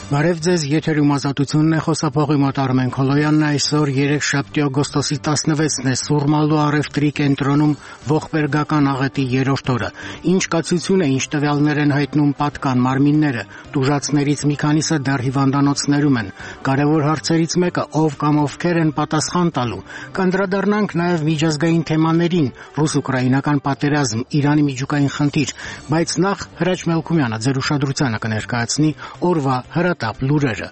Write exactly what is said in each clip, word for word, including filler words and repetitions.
Բարև ձեզ, եթերում ազատությունն է, խոսափողի մոտ Արմեն Քոլոյանն է, այսօր երեքշաբթի օգոստոսի տասնվեցն է, Սուրմալու առևտրի կենտրոնում ողբերգական աղետի երրորդ օրը։ Ինչ կացություն է, ինչ տվյալներ են հայտնում պատկան մարմինները, տուժածներից մի քանիսը դեռ հիվանդանոցներում են։ Կարևոր հարցերից մեկը ով կամ ովքեր են պատասխան տալու։ Կանդրադառնանք նաև միջազգային թեմաներին, ռուս-ուկրաինական պատերազմ, Իրանի միջուկային խնդիր, բայց նախ Հրաչ Մելքումյանը ձեր ուշադրությանը կներկայացնի օրվա հրատապ լուրերը։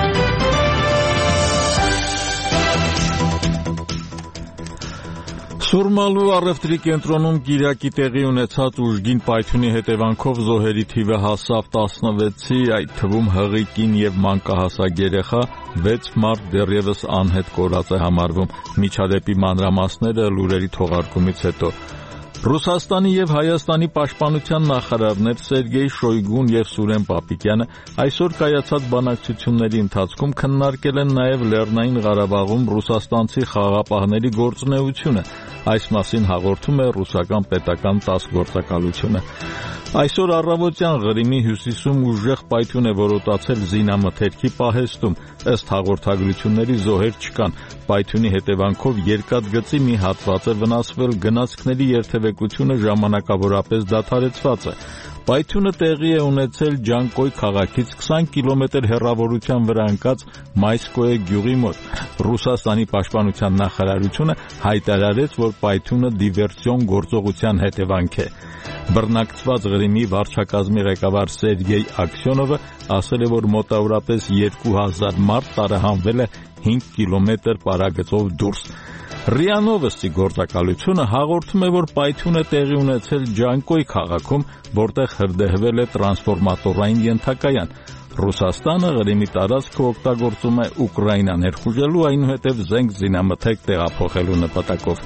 Սուրմալու առևտրի կենտրոնում կիրակի տեղի ունեցած ուժգին պայթյունի հետևանքով զոհերի թիվը հասավ տասնվեցի, այդ թվում հղի կին եւ մանկահասակ երեխա, վեց մարդ դեռևս անհետ կորած է համարվում։ Միջադեպի մանրամասները լուրերի թողարկումից հետո Ռուսաստանի եւ Հայաստանի պաշտպանության նախարարներ Սերգեյ Շոյգուն եւ Սուրեն Պապիկյանը այսօր կայացած բանակցությունների ընթացքում քննարկել են նաեւ Լեռնային Ղարաբաղում ռուսաստանցի խաղաղապահների գործունեությունը։ Այս մասին հաղորդում է ռուսական պետական տաս գործակալությունը։ Այսօր առավոտյան Ղրիմի հյուսիսում ուժեղ պայթյուն է որոտացել զինամթերքի պահեստում, ըստ հաղորդագրությունների զոհեր չկան։ Պայթյունի հետևանքով երկաթգծի մի հատված է վնասվել, գնացքների երթևեկությունը ժամանակավորապես դադարեցված է։ Պայթյունը տեղի է ունեցել Ջանկոյ քաղաքից քսան կիլոմետր հեռավորության վրա ընկած Մայսկոյե գյուղի մոտ։ Ռուսաստանի պաշտպանության նախարարությունը հայտարարեց, որ պայթյունը դիվերսիոն գործողության հետևանք է։ Բռնակցված Ղրիմի վարչակազմի ղեկավար Սերգեյ Աքսյոնովը ասել է, որ մոտավորապես երկու հազար մարդ տարահանվել է հինգ կիլոմետր պարագծով դուրս։ ՌԻԱ Նովոստի գործակալությունը հաղորդում է, որ պայթյունը տեղի ունեցել Ջանկոյ քաղաքում, որտեղ հրդեհվել է տրանսֆորմատորային ենթակայան։ Ռուսաստանը Ղրիմի տարածքը օգտագործում է Ուկրաինա ներխուժելու, այնուհետև զենք զինամթերք տեղափոխելու նպատակով։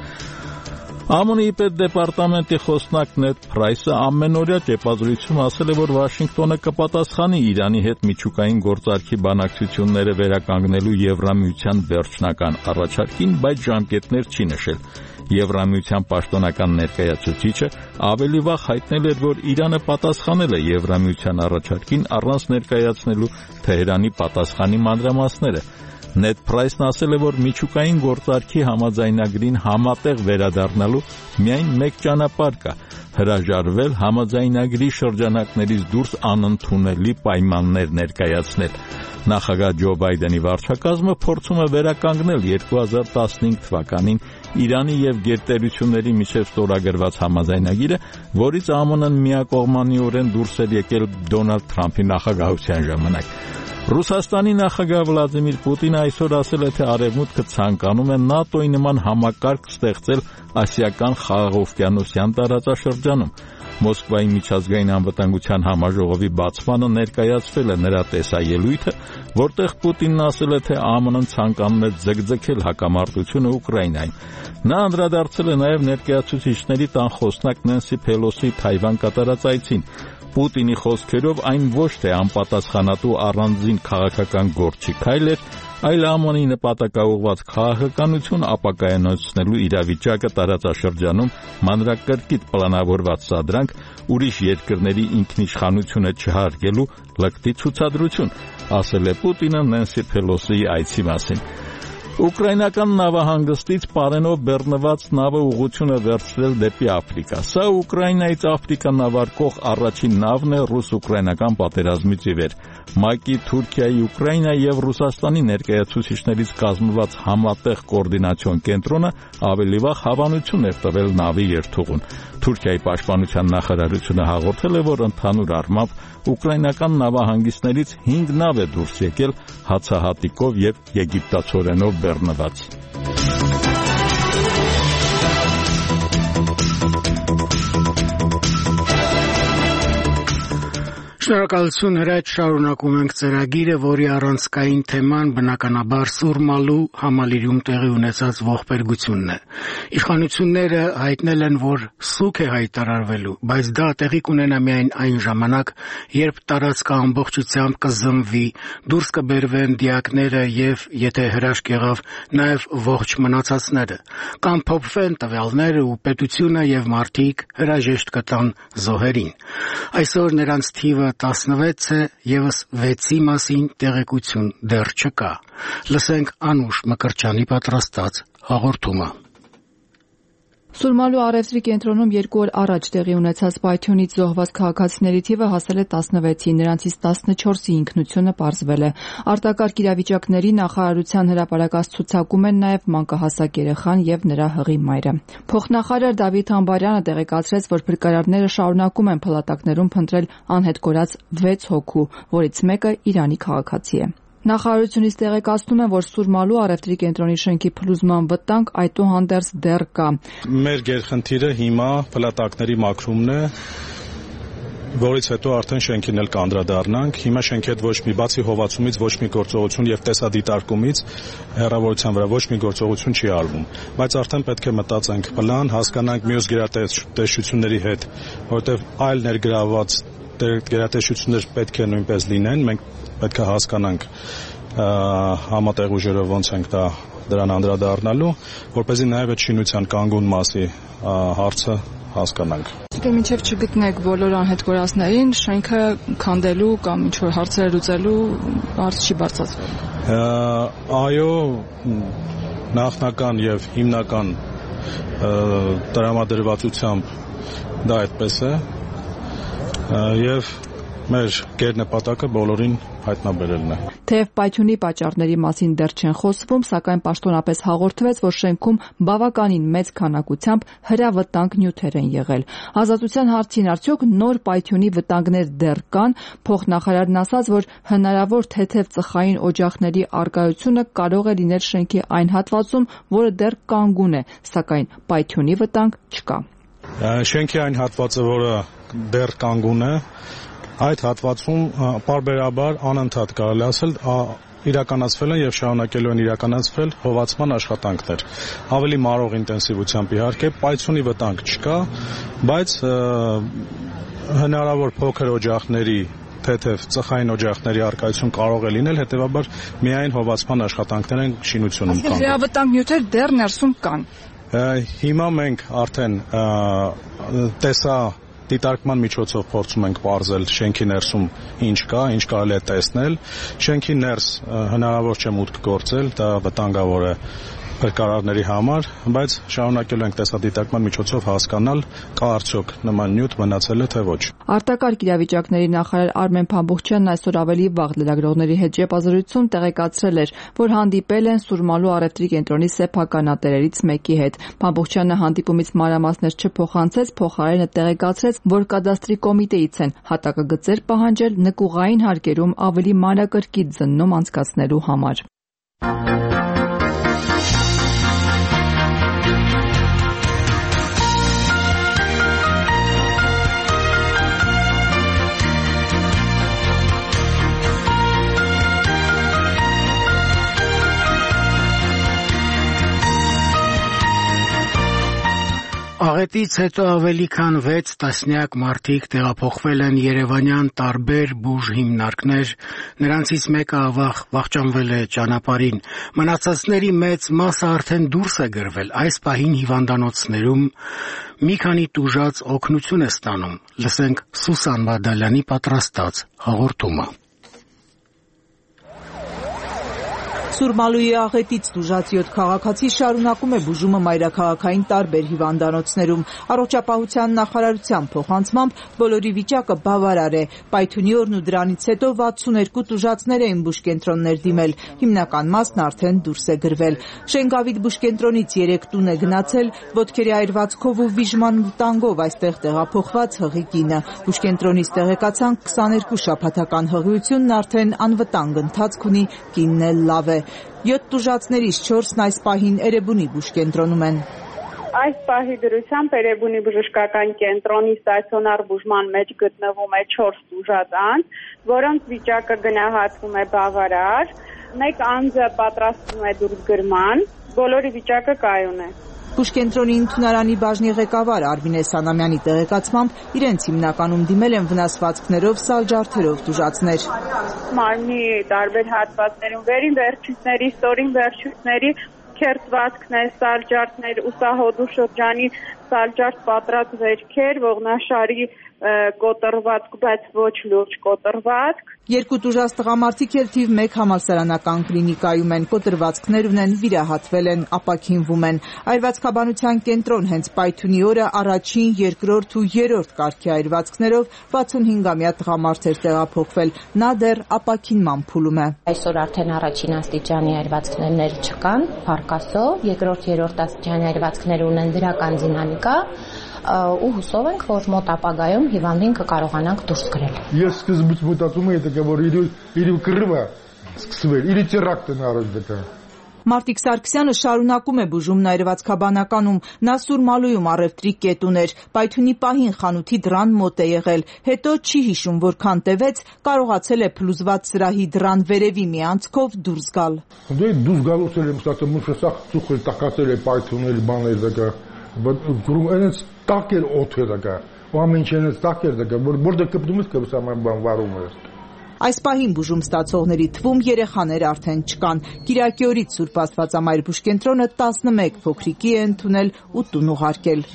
ԱՄՆ-ի պետդեպարտամենտի խոսնակ Նեդ Փրայսը ամենօրյա ճեպազրույցում ասել է, որ Վաշինգտոնը կպատասխանի Իրանի հետ միջուկային գործարքի բանակցությունները վերականգնելու Եվրամիության վերջնական առաջարկին, բայց ժամկետներ չի նշել։ Եվրամիության պաշտոնական ներկայացուցիչը ավելի վաղ հայտնել էր, որ Իրանը պատասխանել է Եվրամիության առաջարկին առանց ներկայացնելու Թեհրանի պատասխանի մանրամասները։ Նեդ Փրայսն ասել է, որ միջուկային գործարքի համաձայնագրին համատեղ վերադառնալու միայն մեկ ճանապարհ կա՝ հրաժարվել համաձայնագրի շրջանակներից դուրս անընդունելի պայմաններ ներկայացնել։ Նախագահ Ջո Բայդենի վարչակազմը փորձում է վերականգնել երկու հազար տասնհինգ թվականին Իրանի եւ գերտերությունների միջև ստորագրված համաձայնագիրը, որից ԱՄՆ-ն միակողմանիորեն դուրս էր եկել Դոնալդ Թրամփի նախագահության ժամանակ։ Ռուսաստանի նախագահ Վլադիմիր Պուտինը այսօր ասել է, թե Արևմուտքը ցանկանում է ՆԱՏՕ-ի նման համակարգ ստեղծել Ասիական խաղաղօվկիանոսյան տարածաշրջանում։ Մոսկվայի միջազգային անվտանգության համաժողովի բացմանը ներկայացվել է նրա տեսաելույթը, որտեղ Պուտինն ասել է, թե ԱՄՆ-ն ցանկանում է ձգձգել հակամարտությունը Ուկրաինայում։ Նա անդրադարձել է նաև ներկայացուցիչների տան խոսնակ Նենսի Փելոսի Թայվան կատարած այցին։ Պուտինի խոսքերով այն ոչ թե անպատասխանատու առանձին քաղաքական գործի քայլ էր, այլ ԱՄՆ-ի նպատակաուղղված քաղաքականություն ապակայունացնելու իրավիճակը տարածաշրջանում մանրակրկիտ պլանավորված սադրանք, ուրիշ երկրների ինքնիշխանությունը չհարգելու լկտի ցուցադրություն, ասել է Պուտինը Նենսի Փելոսիի այցի մասին։ Ուկրաինական նավահանգստից պարենով բեռնված նավը ուղղություն է վերցրել դեպի Աֆրիկա։ Սա Ուկրաինայից Աֆրիկա նավարկող առաջին նավն է ռուս-ուկրաինական պատերազմից ի վեր։ ՄԱԿ-ի, Թուրքիայի, Ուկրաինայի եւ Ռուսաստանի ներկայացուցիչներից կազմված համատեղ կոորդինացիոն կենտրոնը ավելի վաղ հավանություն էր տվել նավի երթուղուն։ Թուրքիայի պաշտպանության նախարարությունը հաղորդել է, որ ընդհանուր առմամբ ուկրաինական նավահանգիստներից հինգ նավ է դուրս եկել հացահատիկով եւ եգիպտացորենով բեռնված։ Շնորհակալություն Հրաչ, շարունակում ենք ծրագիրը, որի առանցքային թեման բնականաբար Սուրմալու համալիրում տեղի ունեցած ողբերգությունն է։ Իշխանությունները հայտնել են, որ սուգ է հայտարարվելու, բայց դա տեղի կունենա միայն այն ժամանակ, երբ տարածքը ամբողջությամբ կզնվի, դուրս կբերվեն դիակները եւ, եթե հրաշք եղավ, նաեւ ողջ մնացածները, կամփոփվեն տվյալները ու պետությունը եւ մարդիկ հրաժեշտ կտան զոհերին։ Այսօր նրանց թիվը տասնվեց է, ևս վեցի մասին տեղեկություն դեռ չկա։ Լսենք Անուշ Մկրտչյանի պատրաստած հաղորդումը։ Սուրմալու առևտրի կենտրոնում երկու օր առաջ տեղի ունեցած պայթյունից զոհված քաղաքացիների թիվը հասել է տասնվեցի, նրանցից տասնչորսի ինքնությունը պարզվել է։ Արտակարգ իրավիճակների նախարարության հրապարակած ցուցակում են նաև մանկահասակ երեխան եւ նրա հղի մայրը։ Փոխնախարար Դավիթ Համբարյանը տեղեկացրեց, որ փրկարարները շարունակում են փլատակներում փնտրել անհետ կորած վեց հոգու, որից մեկը Իրանի քաղաքացի է։ Նախարարությունից տեղեկացնում են, որ Սուրմալու առևտրի կենտրոնի շենքի փլուզման վտանգ այդուհանդերձ դեռ կա։ Մեր գերխնդիրը հիմա փլատակների մաքրումն է, որից հետո արդեն շենքին էլ կանդրադառնանք։ Հիմա շենքի հետ ոչ մի բացի հովացումից ոչ մի գործողություն եւ տեսադիտարկումից հեռավորության վրա ոչ մի գործողություն չի արվում, բայց արդեն պետք է մտածենք պլան, հասկանանք մյուս գերատեսչությունների հետ, որտեղ այլ ներգրավված գերատեսչություններ պետք է նույնպես լինեն, մենք պետք է հասկանանք համատեղ ուժերով ոնց ենք դա դրան անդրադառնալու, որպեսզի նաև այդ շինության կանգուն մասի հարցը հասկանանք։ Դե մինչև չգտնեք բոլոր անհետ կորածներին, շենքը քանդելու կամ ինչ-որ հարցեր լուծելու հարց չի բարձրացվել։ Այո, նախնական եւ հիմնական տրամադրվածությամբ դա այդպես է եւ մեր գերնպատակը բոլորին հայտնաբերելն է։ Թեև պայթյունի պատճառների մասին դեռ չեն խոսվում, սակայն պաշտոնապես հաղորդվեց, որ շենքում բավականին մեծ քանակությամբ հրավտանգ նյութեր են եղել։ Ազատության հարցին արդյոք նոր պայթյունի վտանգներ դեռ կան, փոխնախարարն ասաց, որ հնարավոր թեթև ծխային օջախների առկայությունը կարող է լինել շենքի այն հատվածում, որը դեռ կանգուն է, սակայն պայթյունի վտանգ չկա։ Շենքի այն հատվածը, որը դեռ կանգուն է, այդ հատվածում պարբերաբար անընդհատ կարելի ասել իրականացվել են եւ շարունակելու են իրականացվել հովացման աշխատանքներ։ Ավելի մարող ինտենսիվությամբ իհարկե, պայթյունի վտանգ չկա, բայց հնարավոր փոքր օջախների թեթև ծխային օջախների առկայություն կարող է լինել, հետեւաբար միայն հովացման աշխատանքներ են շինությունում կանգնել։ Հրավտանգ նյութեր դեռ ներսում կան։ Հիմա մենք արդեն տեսա դիտարկման միջոցով փորձում ենք պարզել շենքի ներսում ինչ կա, ինչ կարելի է տեսնել։ Շենքի ներս հնարավոր չէ մուտք գործել, դա վտանգավոր է փրկարարների համար, բայց շարունակելու ենք տեսադիտարկման միջոցով հասկանալ կա արդյոք նման նյութ մնացել է թե ոչ։ Արտակարգ իրավիճակների նախարար Արմեն Փամբուխչյանն այսօր ավելի վաղ լրագրողների հետ ճեպազրույցում տեղեկացրել էր, որ հանդիպել են Սուրմալու առևտրի կենտրոնի սեփականատերերից մեկի հետ։ Փամբուխչյանը հանդիպումից մանրամասներ չփոխանցեց, փոխարենը տեղեկացրեց, որ կադաստրի կոմիտեից են հատակագծեր պահանջել նկուղային հարկերում ավելի մանրակրկիտ զննում անցկացնելու համար։ Աղետից հետո ավելի քան վեց տասնյակ մարդիկ տեղափոխվել են երևանյան տարբեր բուժ հիմնարկներ, նրանցից մեկը ավաղ վախճանվել է ճանապարհին, մնացածների մեծ մասը արդեն դուրս է գրվել, այս պահին հիվանդանոցներում մի քանի տուժած օգնություն է ստանում, լսենք Սուսան Բադալյանի պատրաստած հաղորդումը։ Սուրմալուի աղետից տուժած յոթ քաղաքացի շարունակում է բուժումը մայրաքաղաքային տարբեր հիվանդանոցներում։ Առողջապահության նախարարության փոխանցմամբ բոլորի վիճակը բավարար է։ Պայթյունի օրն ու դրանից հետո վաթսուներկու տուժածներ էին բուժկենտրոններ դիմել, հիմնական մասն արդեն դուրս է գրվել։ Շենգավիթ բուժկենտրոնից երեք տուն է գնացել ոտքերի այրվածքով ու վիժման վտանգով այստեղ տեղափոխված հղի կինը։ Բուժկենտրոնից տեղեկացանք քսաներկու շաբաթական հղիությունն արդեն անվտանգ ընթացք ունի, կինն էլ լավ է։ Յոթ տուժածներից չորսն այս պահին Էրեբունի բուժկենտրոնում են։ Այս պահի դրությամբ Էրեբունի բժշկական կենտրոնի ստացիոնար բուժման մեջ գտնվում է չորս տուժած անձ, որոնց վիճակը գնահատվում է բավարար, մեկ անձը պատրաստվում է դուրսգրման, բոլորի վիճակը կայուն է։ Բուժկենտրոնի ընդունարանի բաժնի ղեկավար Արմինե Սանամյանի տեղեկացմամբ իրենց հիմնականում դիմել են վնասվածքներով, սալջարդերով տուժածներ։ Մարմնի տարբեր հատվածներում վերին վերջույթների, ստորին վերջույթների քերծվածքներ, սալջարդներ, ուսահոդու շրջանի սալջարդ պատրած վերքեր, ողնաշարի կոտրվածք, բայց ոչ լուրջ կոտրվածք։ Երկու տուժած տղամարդիկ էլ թիվ մեկ համալսարանական կլինիկայում են, կոտրվածքներ ունեն, վիրահատվել են, ապաքինվում են։ Այրվածքաբանության կենտրոն հենց Պայթյունի օրը առաջին, երկրորդ ու երրորդ կարգի այրվածքներով վաթսունհինգամյա տղամարդ էր տեղափոխվել, նա դեռ ապաքինման փուլում է։ Այսօր արդեն առաջին աստիճանի այրվածքներ չկան, փառք Աստծո, երկրորդ, երրորդ աստիճանի այրվածքներ ունեն դրական դինամիկա ու հուսով ենք, որ մոտ ապագայում հիվանդին կկարողանանք դուրս գրել։ Ես սկզբից մտածում էի, որ իր կռիվը սկսվել, իր տերակտն առաջ դկա։ Մարտիկ Սարգսյանը շարունակում է բուժումն այրվածքաբանականում, նա Սուրմալույում առևտրի կետ ուներ, Պայթյունի պահին խանութի դռան մոտ է եղել, հետո չի հիշում որքան տևեց, կարողացել է փլուզված սրահի դռան վերևի մի անցքով դուրս գալ։ Դե դուրս գալուց էլ եմ ստացել, որ սա ծուխը տակածել է Պայթյունի բաներ դկա, գրում այնց տակ էր օդը դկա, ու ամեն ինչ այնց տակ էր դկա, որ որտեղ կպտում ես կբս ամեն բան վարում էր։ Այս պահին բուժում ստացողների թվում երեխաներ արդեն չկան։ Կիրակի օրից Սուրբ Աստվածամայր բուժկենտրոնը տասնմեկ փոքրիկի է ընդունել ու տուն ուղարկել։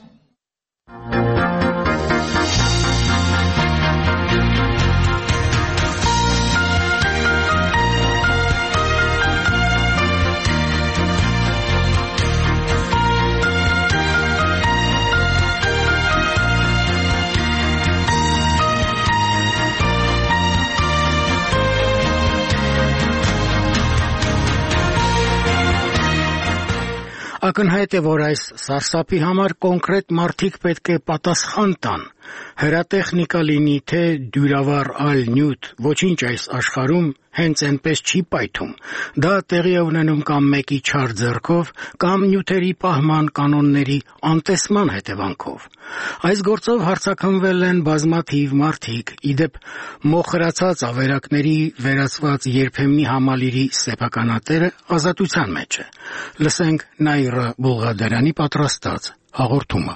Ակնհայտ է, որ այս սարսափի համար կոնկրետ մարդիկ պետք է պատասխան տան։ Հրատեխնիկա լինի, թե դյուրավառ այլ նյութ, ոչինչ այս աշխարհում հենց այնպես չի պայթում։ Դա տեղի է ունենում կամ մեկի չար ձեռքով, կամ նյութերի պահման կանոնների անտեսման հետևանքով։ Այս գործով հարձակվվել են բազմաթիվ մարդիկ, իդեպ մոխրացած ավերակների վերածված երբեմնի համալիրի սեփականատերը ազատության մեջ է։ Լսենք Նաիրա Բուլղադարյանի պատրաստած հաղորդումը։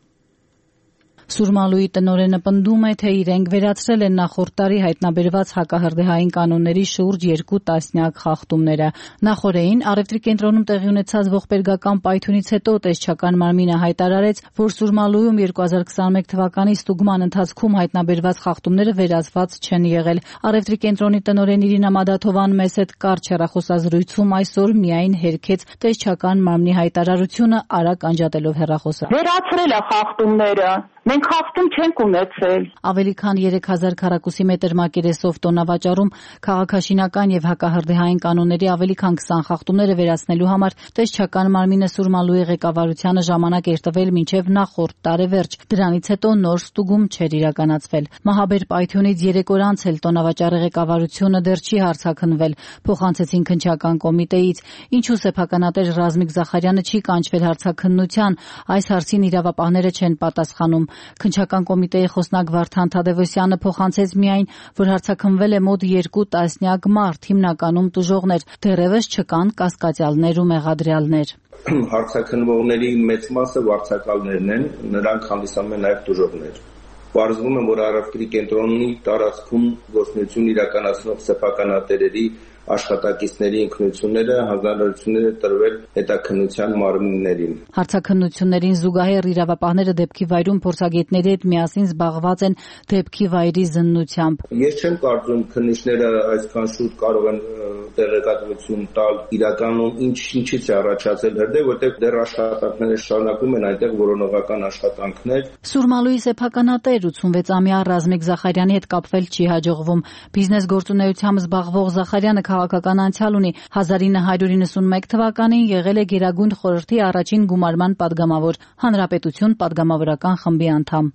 Սուրմալույի տնօրենը պնդում է, թե իրենք վերացրել են նախորդ տարի հայտնաբերված հակահրդեհային կանոնների շուրջ երկու տասնյակ խախտումները։ Նախորդին առևտրի կենտրոնում տեղի ունեցած ողբերգական պայթյունից հետո տեսչական մարմինը հայտարարեց, որ Սուրմալույում երկու հազար քսաներկու թվականի ստուգման ընթացքում հայտնաբերված խախտումները վերացված չեն եղել։ Առևտրի կենտրոնի տնօրեն Իրինա Մադաթովան մեզ հետ կարճ հեռախոսազրույցում այսօր միայն հերքեց տեսչական մարմնի հայտարարությունը, արագ անջատելով հեռախոսը։ Վերացրել է խախտումները։ Մենք խախտում չենք ունեցել։ Ավելի քան երեք հազար քառակուսի մետր մակերեսով տոնավաճառում քաղաքաշինական եւ հակահրդեհային կանոնների ավելի քան քսան խախտումները վերացնելու համար տեսչական մարմինը Սուրմալույի ղեկավարությանը ժամանակ էր տվել մինչեւ նախորդ տարեվերջ։ Դրանից հետո նոր ստուգում չէր իրականացվել։ Մահաբեր պայթյունից երեք օր անց էլ տոնավաճառի ղեկավարությունը դեռ չի հարցաքննվել, փոխանցեցին քննչական կոմիտեից։ Ինչու սեփականատեր Ռազմիկ Զախարյանը չի կանչվել հարցաքննության, այս հարցին իրավապահները չեն պատասխանում։ Քննչական կոմիտեի խոսնակ Վարդան Թադևոսյանը փոխանցեց միայն, որ հարցաքննվել է մոտ երկու տասնյակ մարդ, հիմնականում տուժողներ, դեռևս չկան կասկածյալներ ու մեղադրյալներ։ Հարցաքննվողների մեծ մասը վարձակալներն են, նրանք հանդիսանում են նաև տուժողներ։ Պարզվում է, որ առևտրի կենտրոնի տարածքում գործունեություն իրականացնող սեփականատերերի աշխատակիցների ինքնությունները հանձնարարությունները տրվել հետաքննության մարմիններին։ Հարցաքննություններին զուգահեռ իրավապահները դեպքի վայրում փորձագետների հետ միասին զբաղված են դեպքի վայրի զննությամբ։ Ես չեմ կարծում քննիչները այսքան շուտ կարող են տեղեկատվություն տալ իրականում ինչ ինչից է առաջացել հրդեհ, որտեղ դեռ աշխատանքները շարունակվում են այնտեղ որոնողական աշխատանքներ։ Սուրմալույի սեփականատեր ութսունվեցամյա Ռազմիկ Զախարյանի հետ կապվել չի հաջողվում։ Բիզնես գործունեությամբ զբաղվող Զախարյանը քաղաքական անցյալ ունի։ հազար ինը հարյուր իննսունմեկ թվականին եղել է Գերագույն խորհրդի առաջին գումարման պատգամավոր, Հանրապետություն պատգամավորական խմբի անդամ։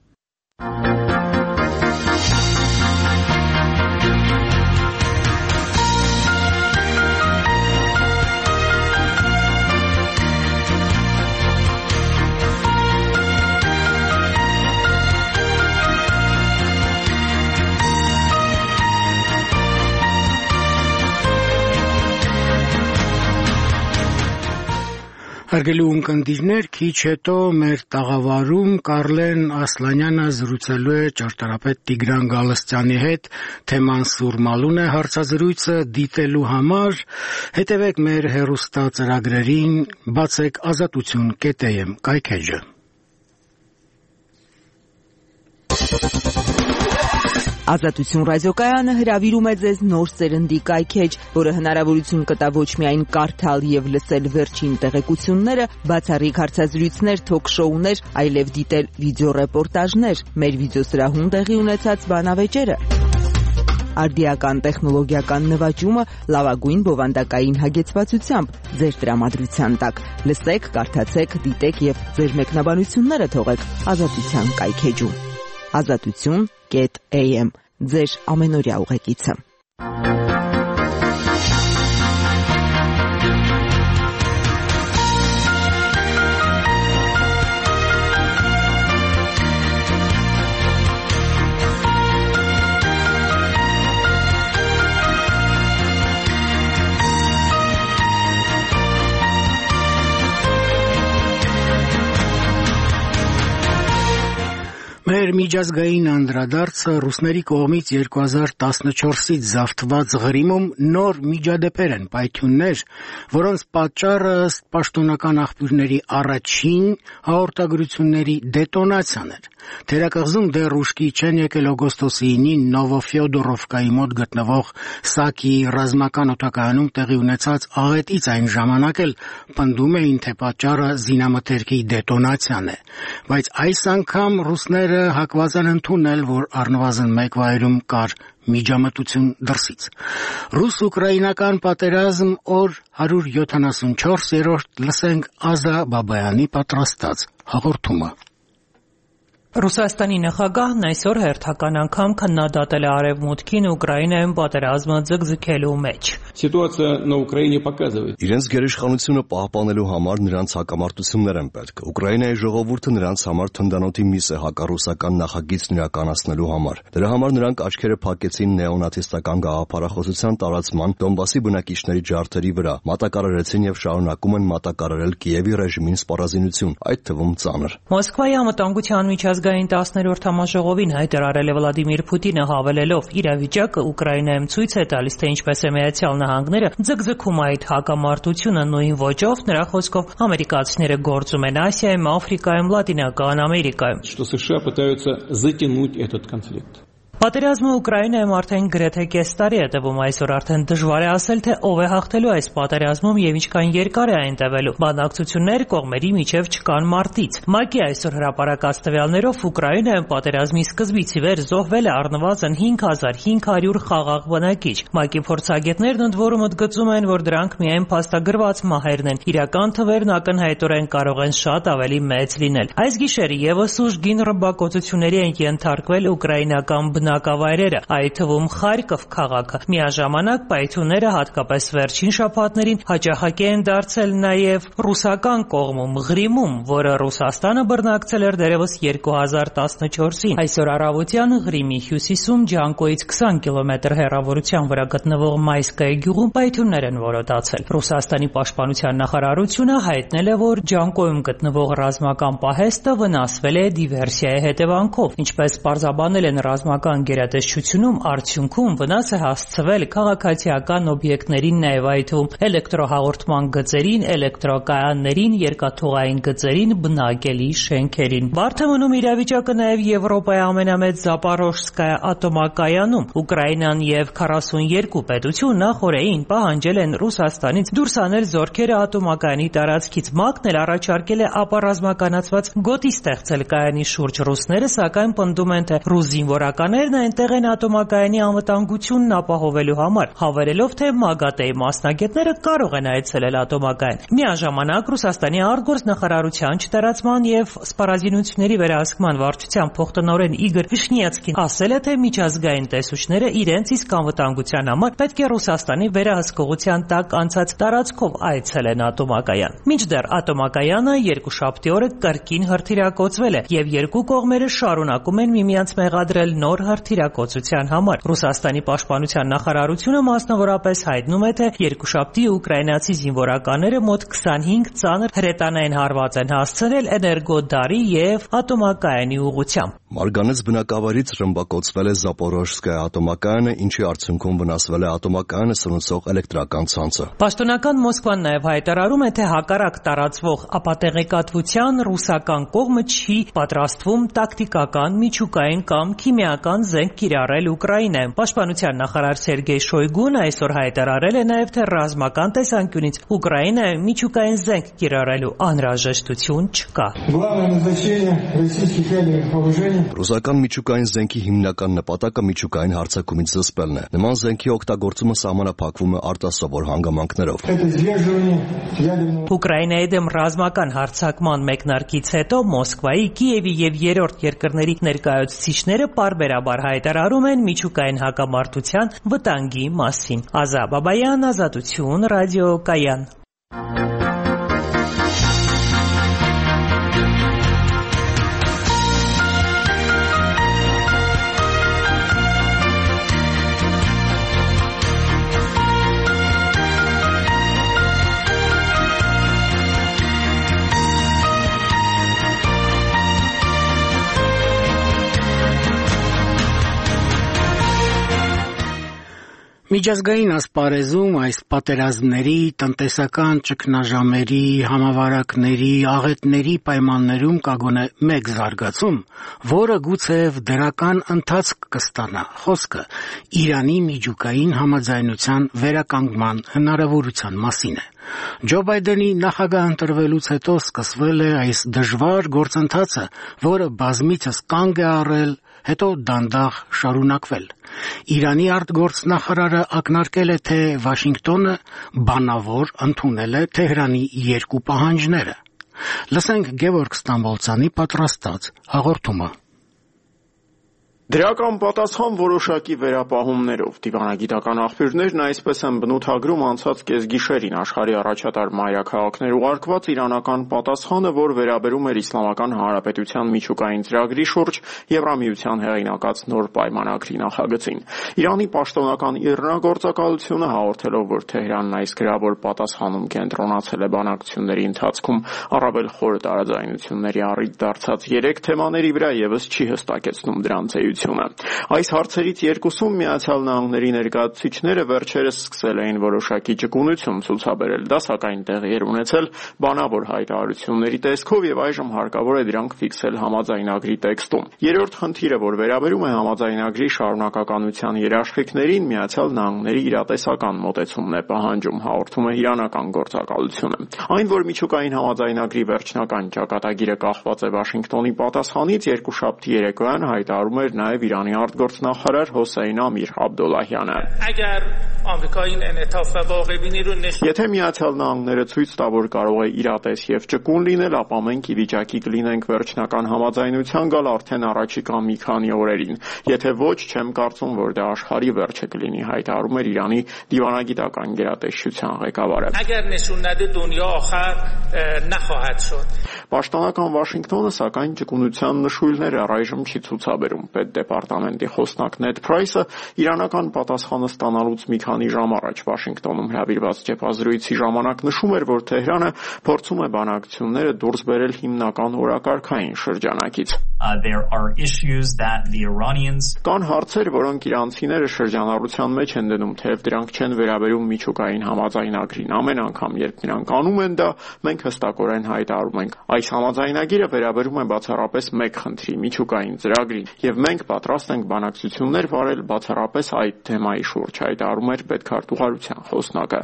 Հարգելի ունկնդիրներ, քիչ հետո մեր տաղավարում Կարլեն Ասլանյանը զրուցելու է ճարտարապետ Տիգրան Գալստյանի հետ, թեման Սուրմալուն է, հարցազրույցը դիտելու համար հետևեք մեր հեռուստածրագրերին, բացեք ազատություն կետ եմ կայքեջը։ Ազատություն ռադիոկայանը հրավիրում է ձեզ նոր սերնդի կայքեջ, որը հնարավորություն կտա ոչ միայն կարդալ եւ լսել վերջին տեղեկությունները, բացառիկ հարցազրույցներ, թոք-շոուներ, այլև դիտել վիդեոռեպորտաժներ, մեր վիդեոսրահում տեղի ունեցած բանավեճերը, արդիական տեխնոլոգիական նվաճումը լավագույն բովանդակային հագեցվածությամբ ձեր տրամադրության տակ։ Լսեք, կարդացեք, դիտեք եւ ձեր մեկնաբանությունները թողեք Ազատության կայքեջում։ Ազատություն am ձեր ամենօրյա ուղեկիցը։ Մեր միջազգային անդրադարձը ռուսների կողմից երկու հազար տասնչորսից զավթված Ղրիմում նոր միջադեպեր են, պայթյուններ, որոնց պատճառը ըստ պաշտոնական աղբյուրների առաջին հաղորդագրությունների դետոնացիան էր։ Թերակղզում դեռ ուշքի չեն եկել օգոստոսի ինին Նովոֆյոդորովկայի մոտ գտնվող Սակիի ռազմական օդակայանում տեղի ունեցած աղետից այն ժամանակ էլ պնդում էին, թե պատճառը զինամթերքի դետոնացիան է, բայց այս անգամ ռուսները հակված են ընդունել, որ առնվազն մեկ վայրում կար միջամտություն դրսից։ Ռուս-ուկրաինական պատերազմ օր հարյուր յոթանասունչորսերորդ լսենք Ազա Բաբայանի պատրաստած հաղորդումը։ Ռուսաստանի նախագահն այսօր հերթական անգամ քննադատել է Արևմուտքին Ուկրաինայում պատերազմը ձգձգելու մեջ։ Իրենց գերիշխանությունը պահպանելու համար նրանց հակամարտություններ են պետք։ Ուկրաինայի ժողովուրդը նրանց համար թնդանոթի միս է հակառուսական նախագիծն իրականացնելու համար։ Դրա համար նրանք աչքերը փակեցին նեոնացիստական գաղափարախոսության տարածման Դոնբասի բնակիչների ջարդերի վրա, մատակարարեցին եւ շարունակում են մատակարարել Կիևի ռեժիմին սպառազինություն, այդ թվում ծանր։ Մոսկվայի անվտանգության միջազգային տասներորդ համաժողովին հայտարարել է Վլադիմիր Պուտինը, հավելելով՝ իրավիճակը Ուկրաինայում ցույց է տալիս, թե ինչպես է Միացյալ Նահանգները ձգձգում այդ հակամարտությունը նույն ոճով, նրա խոսքով ամերիկացիները գործում են Ասիայում, Աֆրիկայում, Լատինական Ամերիկայում։ Պատերազմը Ուկրաինայում արդեն գրեթե կես տարի է տևում, այսօր արդեն դժվար է ասել, թե ով է հաղթելու այս պատերազմում եւ ինչքան երկար է այն տևելու։ Բանակցություններ կողմերի միջև չկան մարտից։ ՄԱԿ-ի այսօր հրապարակած տվյալներով Ուկրաինայում պատերազմի սկզբից ի վեր զոհվել է առնվազն հինգ հազար հինգ հարյուր խաղաղ բնակիչ։ ՄԱԿ-ի փորձագետներն ընդ որում ընդգծում են, որ դրանք միայն փաստագրված մահերն են։ Իրական թվերն ակնհայտորեն կարող են շատ ավելի մեծ լինել։ Այս գիշեր եւս ուժգին ռմբակոծությունների են ենթարկվել ուկրաինական բնակավայրերը, այդ թվում Խարկով քաղաքը։ Միաժամանակ պայթյունները հատկապես վերջին շաբաթներին հաճախակի են դարձել նաև ռուսական կողմում, Ղրիմում, որը Ռուսաստանը բռնակցել էր դեռևս երկու հազար տասնչորսին։ Այսօր առավոտյան Ղրիմի հյուսիսում Ջանկոյից քսան կիլոմետր հեռավորության վրա գտնվող Մայսկայի գյուղում պայթյուններ են որոտացել։ Ռուսաստանի պաշտպանության նախարարությունը հայտնել է, որ Ջանկոյում գտնվող ռազմական պահեստը վնասվել է դիվերսիայի հետևանքով, ինչպես պարզաբանել են ռազմական գերատեսչությունում, արդյունքում վնաս է հասցվել քաղաքացիական օբյեկտներին, նաև այդ թվում էլեկտրոհաղորդման գծերին, էլեկտրոկայաններին, երկաթուղային գծերին, բնակելի շենքերին։ Բարդ է մնում իրավիճակը նաև Եվրոպայի ամենամեծ Զապորոժսկայա ատոմակայանում։ Ուկրաինան եւ քառասունյոթ պետություն նախորդին պահանջել են Ռուսաստանից դուրս անել զորքերը ատոմակայանի տարածքից։ ՄԱԿ-ն էլ առաջարկել է ապառազմականացված գոտի ստեղծել կայանի շուրջ։ Ռուսները սակայն պնդում են, թե ռուս զինվորականներն այնտեղ են ատոմակայանի անվտանգությունն ապահովելու համար, հավելելով, թե ՄԱԳԱՏԵ-ի մասնագետները կարող են այցելել ատոմակայան։ Միաժամանակ Ռուսաստանի արտգործ նախարարության չտարածման եւ սպառազինությունների վերահսկման վարչության փոխտնօրեն Իգոր Վիշնիեցկին ասել է, թե միջազգային տեսուչները իրենց իսկ անվտանգության համար պետք է Ռուսաստանի վերահսկողության տակ անցած տարածքով այցելեն ատոմակայան։ Մինչդեռ ատոմակայանը երկուշաբթի օրը կրկին հրթիռակոծվել է եւ երկու կողմերը շարունակում են միմյանց մեղադրել նոր հրթիռակոծության համար։ Ռուսաստանի պաշտպանության նախարարությունը մասնավորապես հայտնում է, թե երկուշաբթի ուկրաինացի զինվորականները մոտ քսանհինգ ծանր հրետանային հարված են հասցնել Էներգոդարի եւ ատոմակայանի ուղղությամբ։ Մարգանեց բնակավայրից ռմբակոծվել է Զապորոժսկայա ատոմակայանը, ինչի արդյունքում վնասվել է ատոմակայանը սնուցող էլեկտրական ցանցը։ Պաշտոնական Մոսկվան նաև հայտարարում է, թե հակառակ տարածվող ապատեղեկատվության ռուսական կողմը չի պատրաստվում տակտիկական, միջուկային կամ քիմիական զենք կիրառել Ուկրաինայում։ Պաշտպանության նախարար Սերգեյ Շոյգուն այսօր հայտարարել է նաև, թե ռազմական տեսանկյունից Ուկրաինայում միջուկային զենք կիրառելու անհրաժեշտություն չկա։ Ռուսական միջուկային զենքի հիմնական նպատակը միջուկային հարձակումից զսպելն է։ Նման զենքի օգտագործումը սահմանափակվում է արտասովոր հանգամանքներով։ Ուկրաինայի դեմ ռազմական հարձակման մեկնարկից հետո Մոսկվայի, Կիևի եւ երրորդ երկրների ներկայացուցիչները պարբերաբար հայտարարում են միջուկային հակամարտության վտանգի մասին։ Ազա Բաբայան, Ազատություն, Ռադիո Կայան։ Միջազգային ասպարեզում այս պատերազմների, տնտեսական ճգնաժամերի, համավարակների, աղետների պայմաններում կա գոնե մեկ զարգացում, որը գուցեև դրական ընթացք կստանա, խոսքը Իրանի միջուկային համաձայնության վերականգնման հնարավորության մասին է։ Ջո Բայդենի նախագահ ընտրվելուց հետո սկսվել է այս դժվար գործընթացը, որը բազմիցս կանգ է առել, հետո դանդաղ շարունակվել։ Իրանի արտգործնախարարը ակնարկել է, թե Վաշինգտոնը բանավոր ընդունել է Թեհրանի երկու պահանջները։ Լսենք Գևորգ Ստամբոլցյանի պատրաստած հաղորդումը։ Դրական պատասխան որոշակի վերապահումներով դիվանագիտական աղբյուրներն այսպես են բնութագրում անցած կեսգիշերին աշխարհի առաջատար մայրաքաղաքներ ուղարկված իրանական պատասխանը, որ վերաբերում էր Իսլամական Հանրապետության միջուկային ծրագրի շուրջ Եվրամիության հեղինակած նոր պայմանագրի նախագծին։ Իրանի պաշտոնական իռնագործակալությունը հաղորդելով, որ Թեհրանն այս գրավոր պատասխանում կենտրոնացել է բանակցությունների ընթացքում առավել խոր տարաձայնությունների առիթ դարձած երեք թեմաների վրա, եւս չի հստակեցնում դրանց էությունը։ Այս հարցերից երկուսում Միացյալ Նահանգների ներկայացուցիչները վերջերս սկսել էին որոշակի ճկունություն ցուցաբերել, դա սակայն տեղի էր ունեցել բանավոր հայտարարությունների տեսքով եւ այժմ հարկավոր է դրանք ֆիքսել համաձայնագրի տեքստում։ Երրորդ խնդիրը, որ վերաբերում է համաձայնագրի շարունակականության երաշխիքներին, Միացյալ Նահանգների իրատեսական մոտեցումն է պահանջում, հաղորդում է իրանական գործակալությունը։ Այն, որ միջուկային համաձայնագրի վերջնական ճակատագիրը կախված է Վաշինգտոնի պատասխանից, երկուշաբթի երեկոյան հայտարարում էր նաև Իրանի արտգործնախարար Հոսեյն Ամիր Աբդոլլահյանը։ Եթե Միացյալ Նահանգները ցույց տա, որ կարող է իրատես եւ ճկուն լինել, ապա մենք ի վիճակի կլինենք վերջնական համաձայնության գալ արդեն առաջիկա մի քանի օրերին։ Եթե ոչ, չեմ կարծում, որ դա աշխարհի վերջը կլինի, հայտարարում էր Իրանի դիվանագիտական գերատեսչության ղեկավարը։ Պաշտոնական Վաշինգտոնը սակայն ճկունության նշույլներ առայժմ չի ցուցաբերում։ Պետդեպարտամենտի խոսնակ Նեդ Փրայսը իրանական պատասխանը ստանալուց մի քանի ժամ առաջ Վաշինգտոնում հրավիրված ճեպազրույցի ժամանակ նշում էր, որ Թեհրանը փորձում է բանակցությունները դուրս բերել հիմնական օրակարգային շրջանակից։ Կան հարցեր, որոնք իրանցիները շրջանառության մեջ են դնում, թեև դրանք չեն վերաբերում միջուկային համաձայնագրին։ Ամեն անգամ, երբ նրանք անում են դա, մենք հստակորեն հայտարարում ենք. այս համաձայնագիրը վերաբերում է բացառապես մեկ խնդրի՝ միջուկային ծրագրին, եւ մենք պատրաստ ենք բանակցություններ վարել բացառապես այդ թեմայի շուրջ, հայտարարում էր պետքարտուղարության խոսնակը։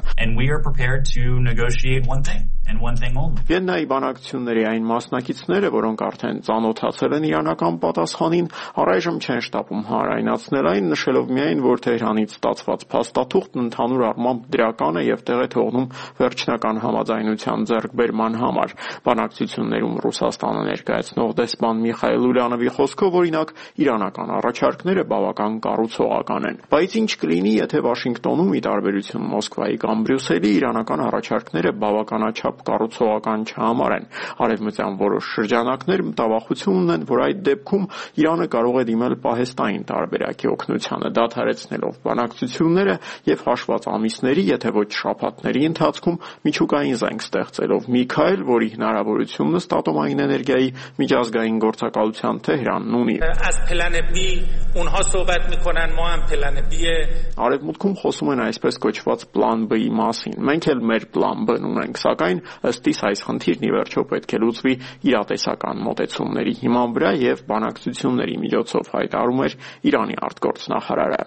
Վիեննայի բանակցությունների այն մասնակիցները, որոնք արդեն ծանոթացել են իրանական պատասխանին, առայժմ չեն շտապում հանրայնացնել այն, նշելով միայն, որ Թեհրանից ստացված փաստաթուղթն ընդհանուր առմամբ դրական է եւ տեղ է թողնում վերջնական համաձայնության ձեռքբերման համար։ Բանակցություններում Ռուսաստանը ներկայացնող դեսպան Միխայել Ուլյանովի խոսքով, օրինակ, իրանական առաջարկները բավական կառուցողական են։ Բայց ինչ կլինի, եթե Վաշինգտոնում, ի տարբերություն Մոսկվայի կամ Բրյուսելի, իրանական առաջարկները բավականաչափ կառուցողական չհամարեն։ Արևմտյան որոշ շրջանակներ մտավախություն ունեն, որ այդ դեպքում Իրանը կարող է դիմել պահեստային տարբերակի օգնությանը, դադարեցնելով բանակցությունները եւ հաշված ամիսների, եթե ոչ շաբաթների ընթացքում միջուկային զենք ստեղծելով մի քայլ, որի հնարավորությունն ըստ ատոմային էներգիայի միջազգային գործակալության Թեհրանն ունի։ Արևմուտքում խոսում են այսպես կոչված պլան B-ի մասին։ Մենք էլ մեր պլան B-ն ունենք, սակայն ըստ իս այս խնդիրն ի վերջո պետք է լուծվի իրատեսական մոտեցումների հիման վրա եւ բանակցությունների միջոցով, հայտարարում էր Իրանի արտգործնախարարը։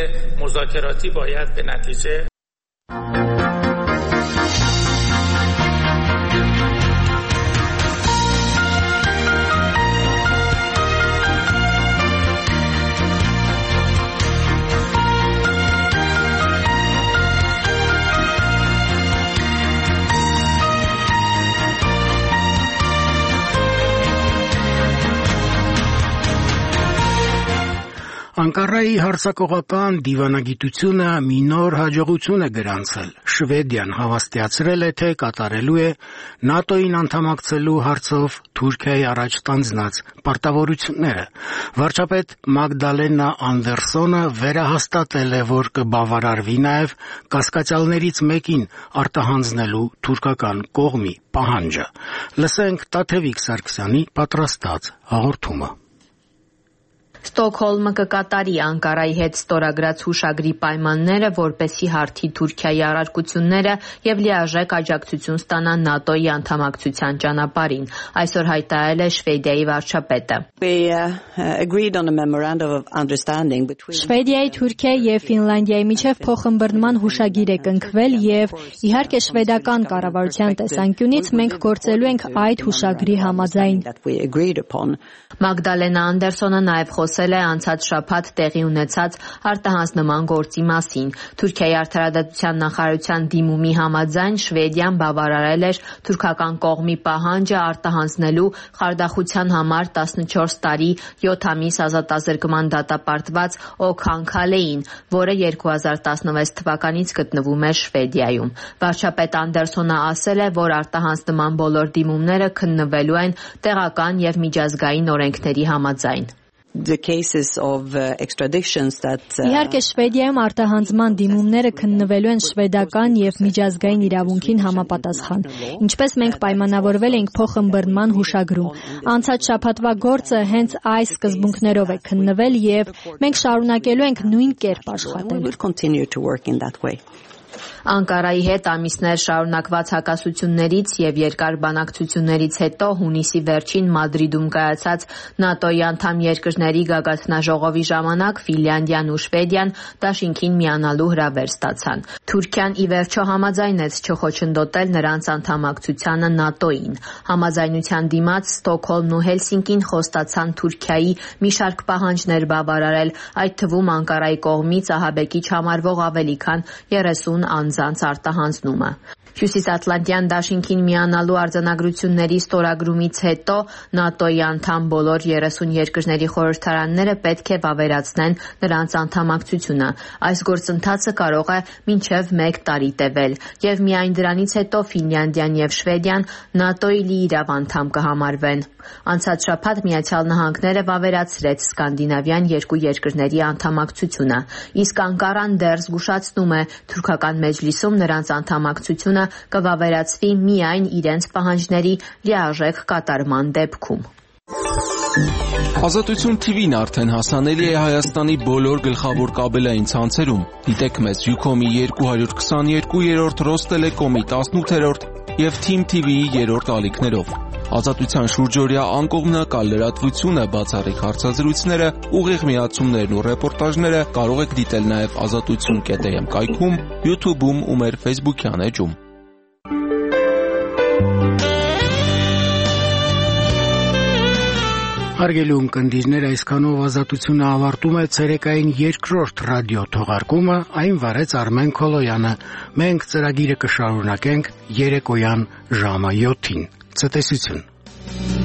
Անկարայի հարցակողական դիվանագիտությունը մի նոր հաջողություն է գրանցել։ Շվեդիան հավաստիացրել է, թե կատարելու է ՆԱՏՕ-ին անդամակցելու հարցով Թուրքիայի առաջ տանձնած պարտավորությունները։ Վարչապետ Մագդալենա Անդերսոնը վերահաստատել է, որ կբավարարվի նաև կասկածյալներից մեկին արտահանձնելու թուրքական կողմի պահանջը։ Լսենք Տաթևիկ Սարգսյանի պատրաստած հաղորդումը։ Ստոկհոլմը կկատարի Անկարայի հետ ստորագրած հուշագրի պայմանները, որպեսզի հարթի Թուրքիայի առարկությունները եւ լիարժեք աջակցություն ստանա ՆԱՏՕ-ի անդամակցության ճանապարհին, այսօր հայտարարել է Շվեդիայի վարչապետը։ Շվեդիայի, Թուրքիայի եւ Ֆինլանդիայի միջև փոխըմբռնման հուշագիր է կնքվել եւ իհարկե շվեդական կառավարության տեսանկյունից մենք գործելու ենք այդ հուշագրի համաձայն։ Մագդալենա Անդերսոնը նաեւ խոսել է անցած շաբաթ տեղի ունեցած արտահանձնման գործի մասին։ Թուրքիայի արդարադատության նախարարության դիմումի համաձայն Շվեդիան բավարարել էր թուրքական կողմի պահանջը արտահանձնելու Խարդախության համար տասնչորս տարի յոթ ամիս ազատազրկման դատապարտված Օքան Քալեին, որը երկու հազար տասնվեց թվականից գտնվում էր Շվեդիայում։ Վարչապետ Անդերսոնը ասել է, որ արտահանձնման բոլոր դիմումները քննվելու են տեղական եւ միջազգային օրենքների համաձայն։ Իհարկե Շվեդիայում արտահանձնման դիմումները քննվելու են շվեդական եւ միջազգային իրավունքին համապատասխան, ինչպես մենք պայմանավորվել ենք փոխըմբռնման հուշագրում։ Անցած շաբաթվա գործը հենց այս սկզբունքներով է քննվել եւ մենք շարունակելու ենք նույն կերպ աշխատել։ Անկարայի հետ ամիսներ շարունակված հակասություններից եւ երկար բանակցություններից հետո հունիսի վերջին Մադրիդում կայացած ՆԱՏՕ-ի անդամ երկրների գագաթնաժողովի ժամանակ Ֆինլանդիան ու Շվեդիան դաշինքին միանալու հրավեր ստացան։ Թուրքիան ի վերջո համաձայնեց չխոչընդոտել նրանց անդամակցությանը ՆԱՏՕ-ին։ Համաձայնության դիմաց Ստոկհոլմն ու Հելսինկին խոստացան Թուրքիայի մի շարք պահանջներ բավարարել, այդ թվում Անկարայի կողմից ահաբեկիչ համարվող ավելի քան երեսուն անձանց արտահանձնումը։ Հյուսիսատլանտյան դաշինքին միանալու արձանագրությունների ստորագրումից հետո ՆԱՏՕ-ի անդամ բոլոր երեսուն երկրների խորհրդարանները պետք է վավերացնեն նրանց անդամակցությունը։ Այս գործընթացը կարող է մինչև մեկ տարի տևել, եւ միայն դրանից հետո Ֆինլանդիան եւ Շվեդիան ՆԱՏՕ-ի լիիրավ անդամ կհամարվեն։ Անցած շաբաթ Միացյալ Նահանգները վավերացրեց սկանդինավյան երկու երկրների անդամակցությունը, իսկ Անկարան դեռ զգուշացնում է թուրքական մեջլիսում նրանց անդամակցությունը կվավերացվի միայն իրենց պահանջների լիարժեք կատարման դեպքում։ Ազատություն թիվին արդեն հասանելի է Հայաստանի բոլոր գլխավոր կաբելային ցանցերում։ Դիտեք մեզ Յուքոմի երկու հարյուր քսաներկու, Ռոստելեկոմի տասնութերորդ եւ Թիմ թի վիի երրորդ ալիքներով։ Ազատության շուրջօրյա անկողմնակալ լրատվությունը, բացառիկ հարցազրույցները, ուղիղ միացումներն ու ռեպորտաժները կարող եք դիտել նաև ազատություն կետ էմ կայքում, YouTube-ում ու մեր Facebook-յան էջում։ Հարգելի ունկնդիրներ, այսքանով ազատությունը ավարտում է ցերեկային երկրորդ ռադիո թողարկումը, այն վարեց Արմեն Քոլոյանը։ Մենք ծրագիրը կշարունակենք երեկոյան ժամը յոթին։ Ցտեսություն։